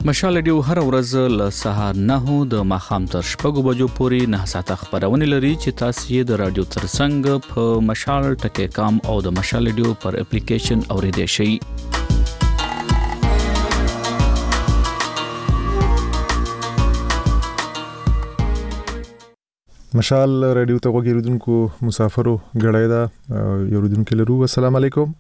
مشال رادیو هر ورځ له سهار 9 د ماښام تر 6 بجو پورې 9 ساعته خبرونه لري چې تاسو یې د رادیو ترڅنګ په مشال ټکی کام او د مشال رادیو پر اپلیکیشن اوریدئ شئ. مشال رادیو ته وګورئ مسافرو غړای دا یو ردونکو لرو. السلام علیکم.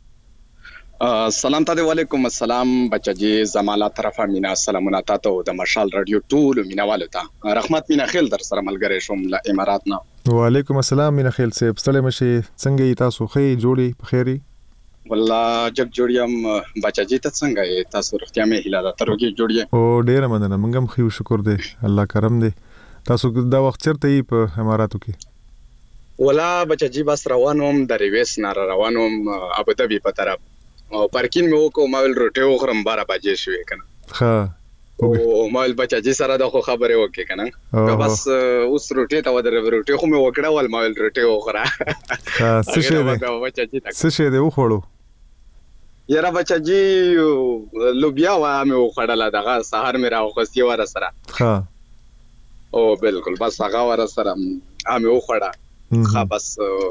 سلام علیکم. السلام بچجی زماله طرفه مینا سلامونه تاسو د مشال رادیو ټول مینوالو ته رحمت مینا خیل در سره ملګری شوم له امارات نه. وعلیکم السلام مینا خیل صاحب ستړي مشي څنګه تاسو خې جوړي په خیري؟ والله جب جوړیم بچجی ته څنګه تاسو رښتیا مې هیله ده ترګي جوړی او ډیر مننه منګم خو شکر دی الله کرم دی. تاسو دا وخت چرته په اماراتو کې؟ ولا بچجی بس روانوم د ریویس نه روانوم ابوظبي په طرف او پارکینګ مې وکړ ما ول روټي وخرم 12 بجې شوې کنه ها او ما ول بچجی سره د خو خبرې وکړې کنه بس اوس روټي ته ودر روټي خو مې وکړه ول ما ول روټي وخره ها څه شي دی وخوړو یاره بچجی لوبیا و مې وخړله دغه سحر مې راوخستی ور سره ها او بالکل بس هغه ور سره مې وخړه خا بس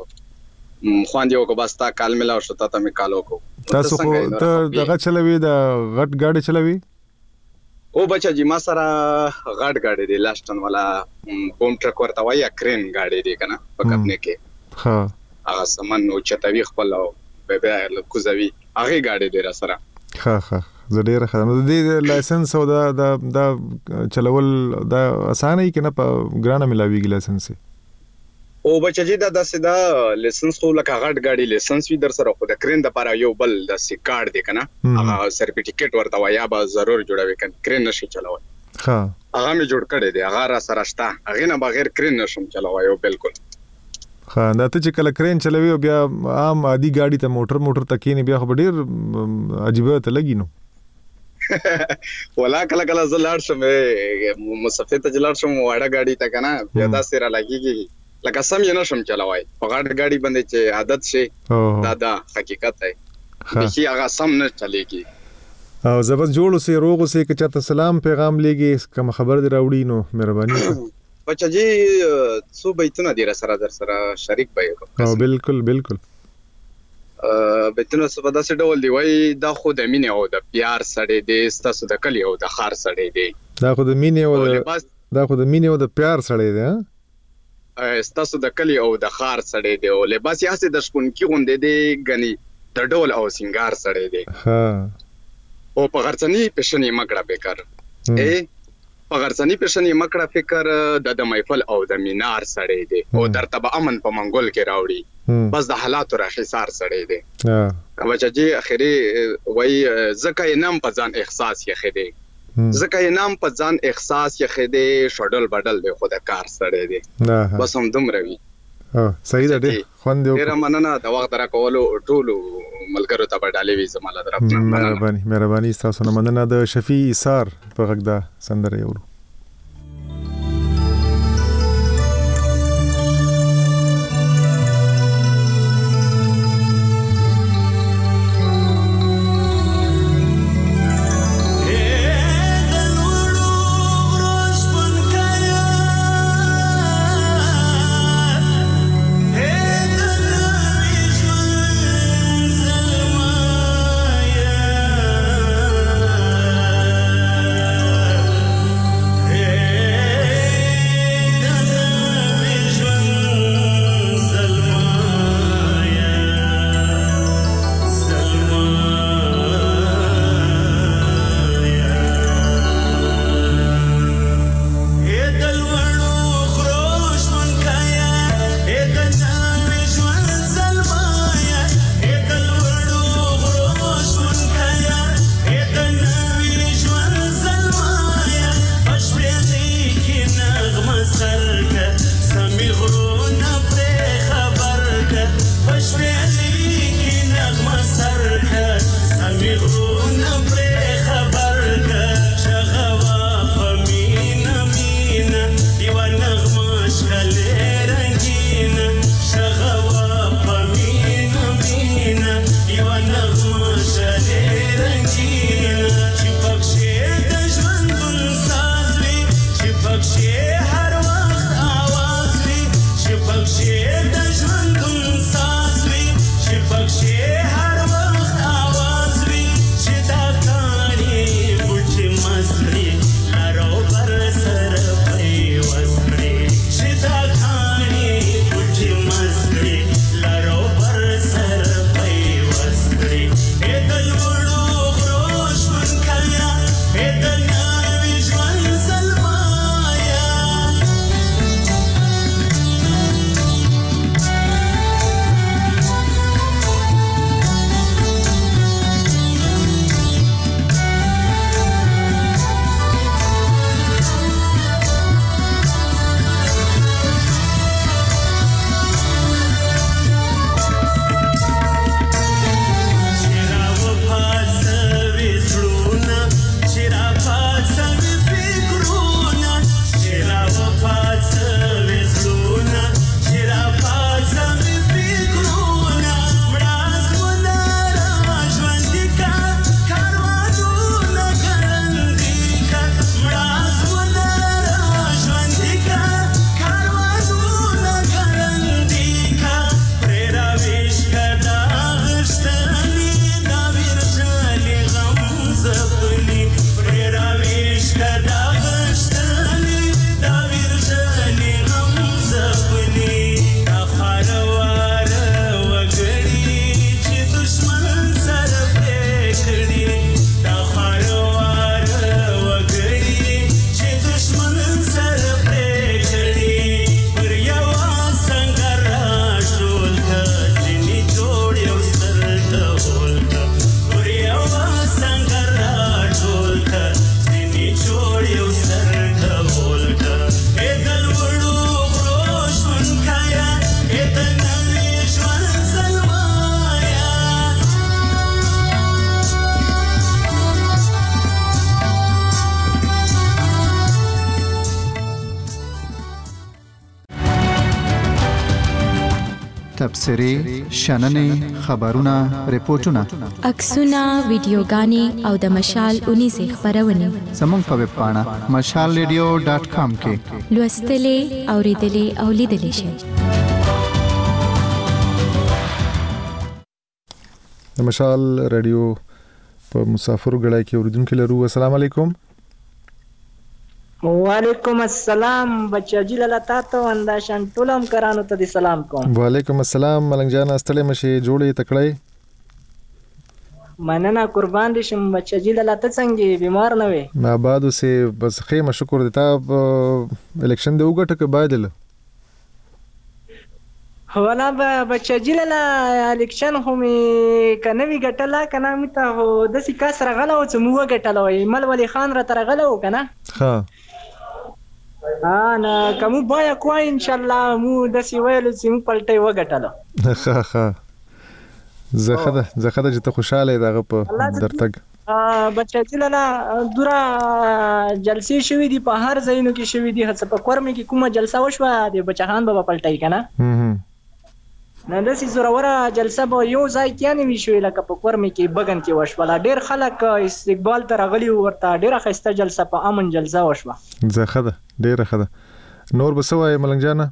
خواندې وکړه بس تا کال ملاو شو ته مې کالو کو تاسو خو ته دغه چلوي د غټ گاډي چلوي او بچا جی ما سره غټ گاډي دی لاستن والا بوم ټرک ورته وای کرین گاډي دی کنه په کپنه کې ها هغه سامان نو چتوي خپل به به کوزوي هغه گاډي دی را سره ها زړه خدمت د لایسنس او د چلول دا اسانه کې نه په ګرانه ملاويږي لایسنس او بچی دا سدا لایسنس خو لکه غټ گاډي لایسنس وی در سره خو د کرین د لپاره یو بل د سیکارډ دی کنه هغه سرټیفیکټ ورته ویا به ضرور جوړوي کنه کرین نشي چلوي ها هغه می جوړ کړی دی هغه را سره شته هغه نه بغیر کرین نشم چلوي او بالکل ها دا ته چې کله کرین چلوي او بیا عام عادي گاډي ته موټر تکینه بیا خو ډیر عجیب ته لګی نو ولا کله زلاړ شم مسافر ته جلاړ شم واړه گاډي ته کنه بیا دا سره لګیږي لکه سم یې نشم چلوای په غاړه گاډي باندې چې عادت شي دا حقیقت دی چې هغه سم نه چلےږي او زبر جوړ اوسې روغ اوسې که چاته سلام پیغام لګي کوم خبر دی راوړي نو مهرباني بچا جی څو بیتونه دی سره در سره شریک به او بالکل بیتونه څه په داسې ډول دی وای دا خو د مینې او د پیار سړی دی ستاسو د کلی او د خار سړی دی دا خو د مینې او د پیار سړی دی ستاسو د کلی او د خار سړی دی او لباس یې هسې د شپونکي غوندې دی غني د ډول او سنگار سړی دی او په غرڅنی پېشنې مکړه فکر په غرڅنی پېشنې مکړه فکر د محفل او د مینار سړی دی او درته به امن په منګول کې راوړي بس د حالاتو راحصار سړی دی بچا جی اخري وای زکه یې نام په ځان احساس یې خېدی زکه یې نام په ځان احساس یې خېدی شډل بدل دی خو د کار سړی دی بس هم دومره وي صحیح ده دی خوند یو ډیر مننه د وخت راکولو ټولو ملګرو ته بدالې وي زماله درپنه مهرباني تاسو نه مننه. د شفیع ایثار په غږ دا سندره یو تبصرې شننې خبرونه ریپورتونه عکسونه ویډیوګانې او د مشال 19 خبرونه زموږ په ویب پاڼه mashalradio.com کې لوستلې اوریدلې او لیدلې شئ. د مشال رادیو په مسافر غړای کې اوریدونکو لرو. السلام علیکم. وعلیکم السلام بچا جی لاله تاسو انداشان ټولم کرانو ته سلام کوم. وعلیکم السلام ملنګ جان استلې مشي جوړې تکړې مننه قربان دي شم بچا جی لاله ته څنګه بیمار نه وي ما بعد سه بس خیمه شکر دیتا الیکشن دی وګټه کې بایدل ولا بچا جی لاله الیکشن هم کنه وی ګټلا کنه میته هو د سکا سره غلو چې مو وګټلو مل ولی خان را تر غلو کنه ها انا کوم بیا کو ان شاء الله مو د سی ویل چې مو پلټي وګټلو ها زخه چې ته خوشاله دغه په درتګ بچا جی لاله دورا جلسې شوې دي په هر ځایونو کې شوې دي هڅه په کورمه کې کومه جلسه وشوه د بچهان بابا پلټي کنه نه د سې زوره جلسه به یو ځای کې نه وی شوې لکه په کورمه کې بغن کې وشوله ډېر خلک استقبال تر غلي ورته ډېر خسته جلسه په امن جلسه وشوه زخه ډېر خده نور بسوای ملنګ جانا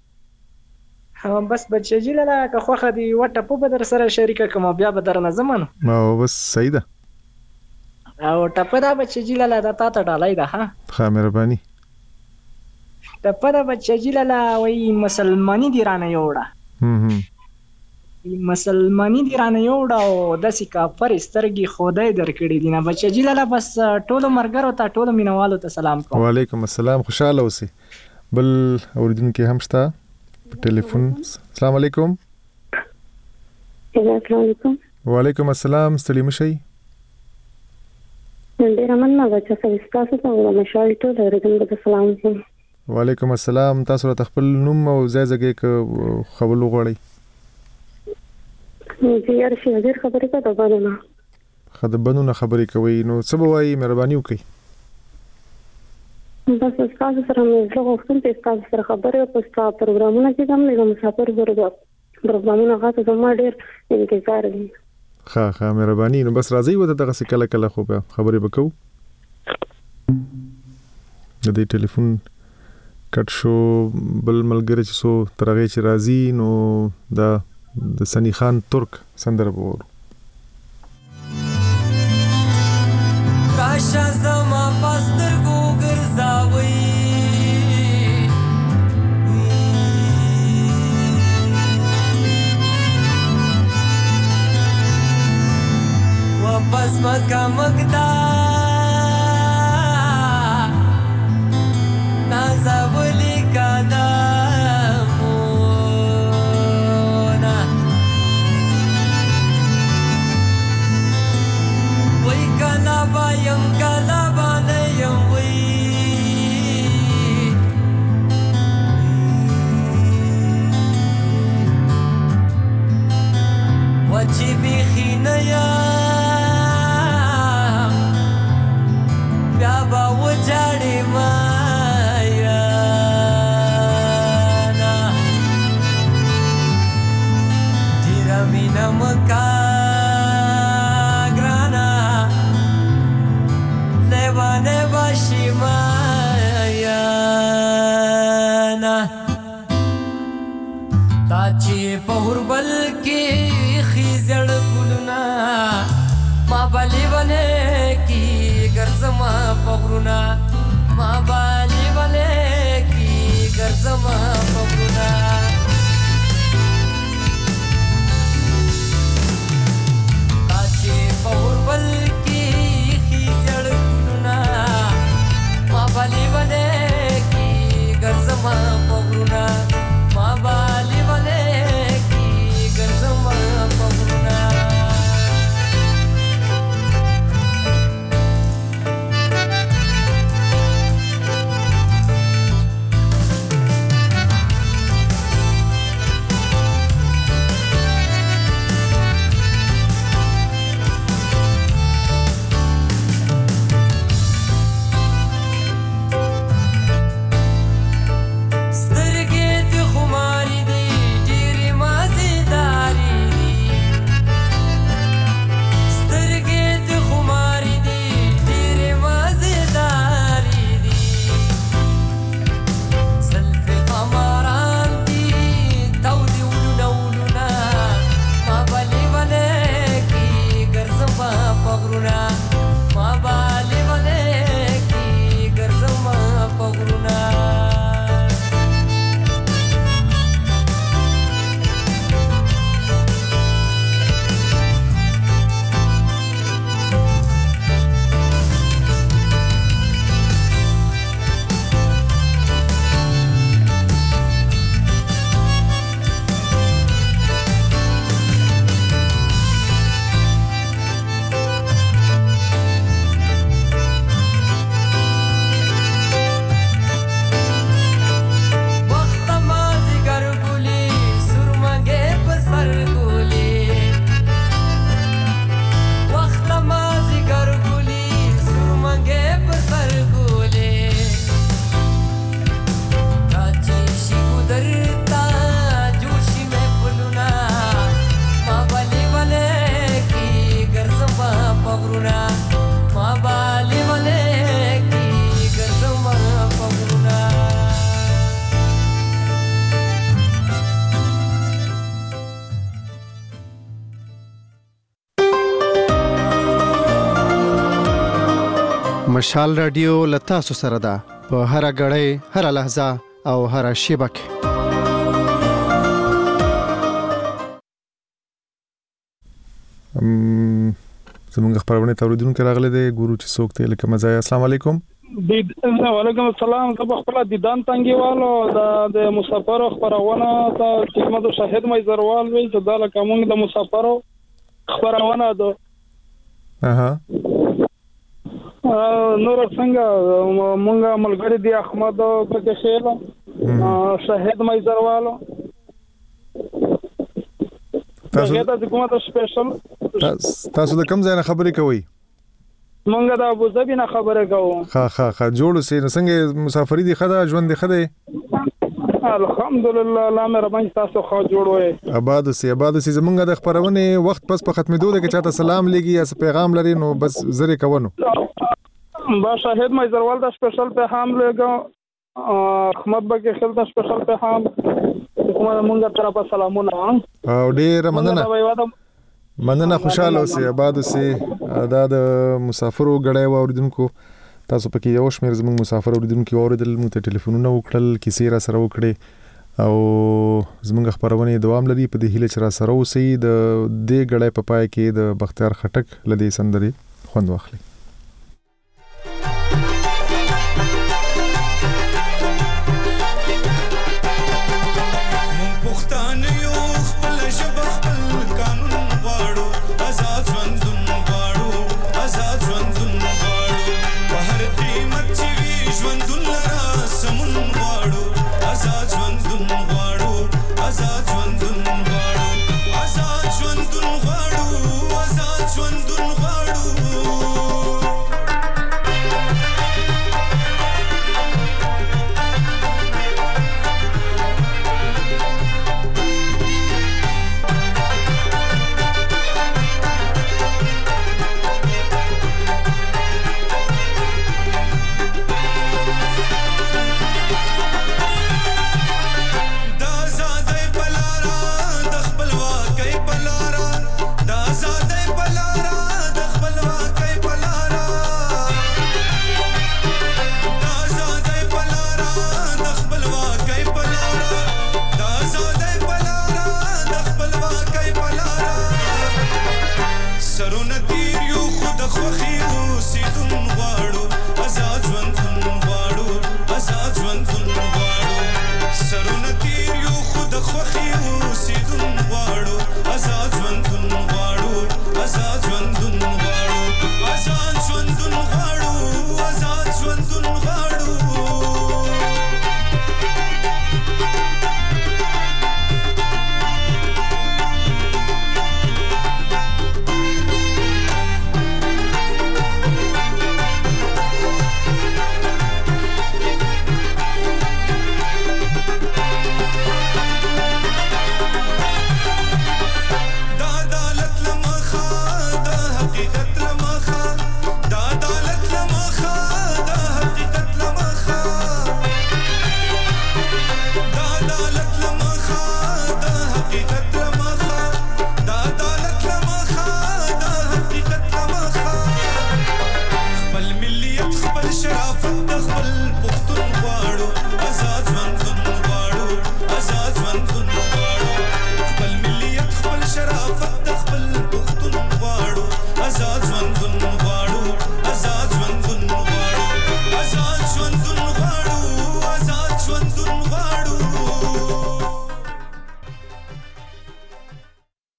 بس بچی جی لاله که خوخه دی وټه په بدر سره شریکه کوم بیا بدر نه زمن او بس صحیح ده او ټپه دا بچی جی لاله د تا ته ډالای ده ها ښه مهرباني ټپه دا بچی جی لاله وای مسلمانی دی رانه یوړه مسلمانی دی رانه یوړه او د سکا پر سترګي خدای درکړي دي نه بچی جی لاله بس ټولو مرګرو ته ټولو مینوالو ته سلام کوم. وعلیکم السلام خوشاله اوسئ. بل اوریدونکو هم شته ټلیفون. السلام علیکم. السلام علیکم. وعلیکم السلام ستړي مشي. ډیر مننه بچا تاسو ته مشال ټول اوریدونکو ته سلام کوم. وعلیکم السلام تاسو ته خپل نوم او ځای ځای خبر وغوړی. جی ارشي ډیر خبرې کوي بانه خدبنونه خبرې کوي نو څه به وایي مهرباني وکړئ. بس تاسو سره مې زه غوښتم چې تاسو سره خبرې او تاسو پروګرامونه چې کوم نه مسافر ورغو پروګرامونه غاټه زما ډیر انتظار دي. ښه مهرباني نو بس راځي وته دغه کله کله خو به خبرې وکړو. د دې ټلیفون کټ شو بل ملګری چې سو ترغه چې راځي نو د سنی خان ترک سندره وورو. راشه زما پستر ګرځاوي واپس مکه مقدا نازولی قدمونا وی کلا بایم کلا بانیم وی وچی بیخی نیم بیا با وجاڑی مکا گرانا لیوانه باشی مایانا تا چی پهور بل کی خیزڑ گلونا ما بالی بنے کی گرزما پغرونا ما بالی بنے کی گرزما پغرونا اور بل کی خیزړ ګلونا ما بالی بنے کی ګرځما پغرونا ما بالی بنے کی ګرځما پغرونا مشال رادیو لتا سره ده په هر غړې هر لحظه او هر شیبه کې زمونږ خبرونه توریدونکو راغله د ګورو چې څوک ته لکه مزایا. السلام علیکم. وعلیکم السلام. زه په خپل دیدان تنګیوالو د مسافرو خبرونه ته خدمت شاهد مې زروال وی چې دا لکه موږ د مسافرو خبرونه ده. نور څنګه موږ ملګری دی احمد پکې شیل شاهد مې زروالو تاسو د حکومت سپیشل تاسو د کوم ځای نه خبرې کوئ؟ مونږ د ابو ظبي نه خبره کوو. ها جوړ سي نو څنګه مسافری دي خدا ژوند دي خده؟ الحمدلله الله مې ربان تاسو خو جوړ وې. آباد سي زمونږ د خبرونه وخت پس په ختمېدو ده کې چاته سلام لګي یا پیغام لري نو بس زری کوونو. با شاهد مې زروال د سپیشل پیغام لګو احمد بګي خل د سپیشل پیغام مونږ طرفه سلامونه او ډیر مننه خوشاله اوسئ آباد اوسئ. دا د مسافرو غړای اوریدونکو تاسو پکې یو شمېر زموږ مسافر اوریدونکو اوریدل مو ته ټلیفونونه وکړل کیسې را سره وکړي او زموږ خبرونه دوام لري په دې هیله چې را سره اوسئ د دې غړای په پای کې د بختیار خټک لدی سندري خوند واخلي.